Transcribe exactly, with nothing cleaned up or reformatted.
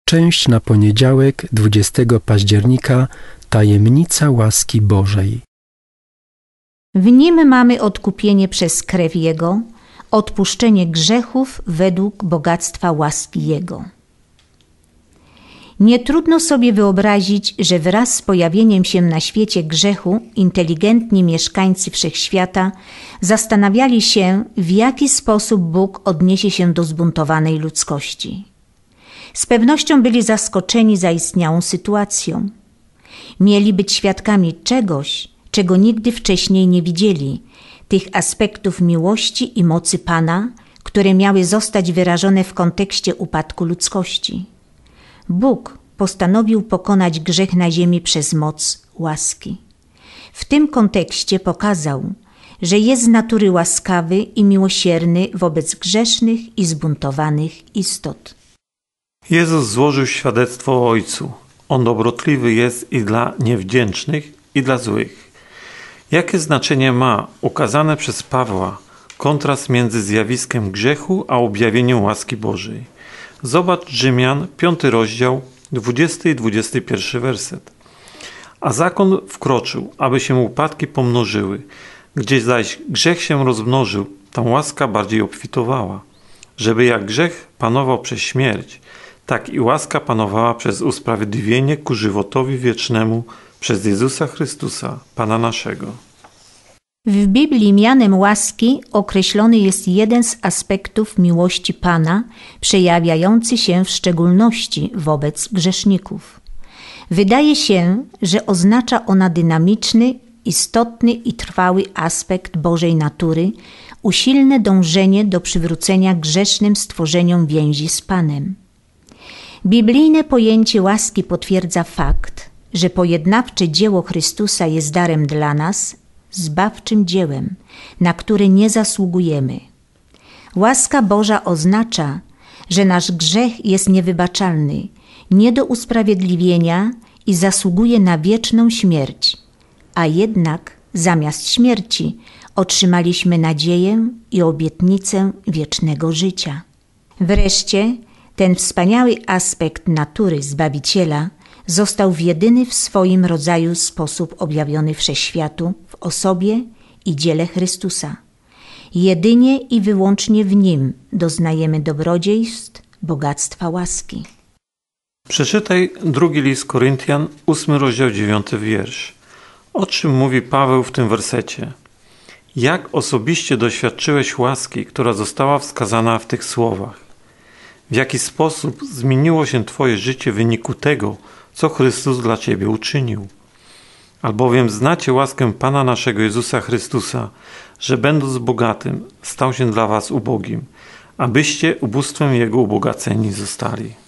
Część na poniedziałek, dwudziestego października, tajemnica łaski Bożej. W nim mamy odkupienie przez krew Jego, odpuszczenie grzechów według bogactwa łaski Jego. Nie trudno sobie wyobrazić, że wraz z pojawieniem się na świecie grzechu inteligentni mieszkańcy wszechświata zastanawiali się, w jaki sposób Bóg odniesie się do zbuntowanej ludzkości. Z pewnością byli zaskoczeni zaistniałą sytuacją. Mieli być świadkami czegoś, czego nigdy wcześniej nie widzieli, tych aspektów miłości i mocy Pana, które miały zostać wyrażone w kontekście upadku ludzkości. Bóg postanowił pokonać grzech na ziemi przez moc łaski. W tym kontekście pokazał, że jest z natury łaskawy i miłosierny wobec grzesznych i zbuntowanych istot. Jezus złożył świadectwo o Ojcu. On dobrotliwy jest i dla niewdzięcznych, i dla złych. Jakie znaczenie ma ukazane przez Pawła kontrast między zjawiskiem grzechu a objawieniem łaski Bożej? Zobacz Rzymian, piąty rozdział, dwudziesty i dwudziesty pierwszy werset. A zakon wkroczył, aby się upadki pomnożyły. Gdzie zaś grzech się rozmnożył, tam łaska bardziej obfitowała. Żeby jak grzech panował przez śmierć, tak i łaska panowała przez usprawiedliwienie ku żywotowi wiecznemu przez Jezusa Chrystusa, Pana naszego. W Biblii mianem łaski określony jest jeden z aspektów miłości Pana, przejawiający się w szczególności wobec grzeszników. Wydaje się, że oznacza ona dynamiczny, istotny i trwały aspekt Bożej natury, usilne dążenie do przywrócenia grzesznym stworzeniom więzi z Panem. Biblijne pojęcie łaski potwierdza fakt, że pojednawcze dzieło Chrystusa jest darem dla nas, zbawczym dziełem, na które nie zasługujemy. Łaska Boża oznacza, że nasz grzech jest niewybaczalny, nie do usprawiedliwienia i zasługuje na wieczną śmierć, a jednak zamiast śmierci otrzymaliśmy nadzieję i obietnicę wiecznego życia. Wreszcie ten wspaniały aspekt natury Zbawiciela został w jedyny w swoim rodzaju sposób objawiony wszechświatu w osobie i dziele Chrystusa. Jedynie i wyłącznie w Nim doznajemy dobrodziejstw, bogactwa łaski. Przeczytaj drugi list Koryntian, ósmy rozdział, dziewiąty wiersz. O czym mówi Paweł w tym wersecie? Jak osobiście doświadczyłeś łaski, która została wskazana w tych słowach? W jaki sposób zmieniło się Twoje życie w wyniku tego, co Chrystus dla Ciebie uczynił? Albowiem znacie łaskę Pana naszego Jezusa Chrystusa, że będąc bogatym, stał się dla Was ubogim, abyście ubóstwem Jego ubogaceni zostali.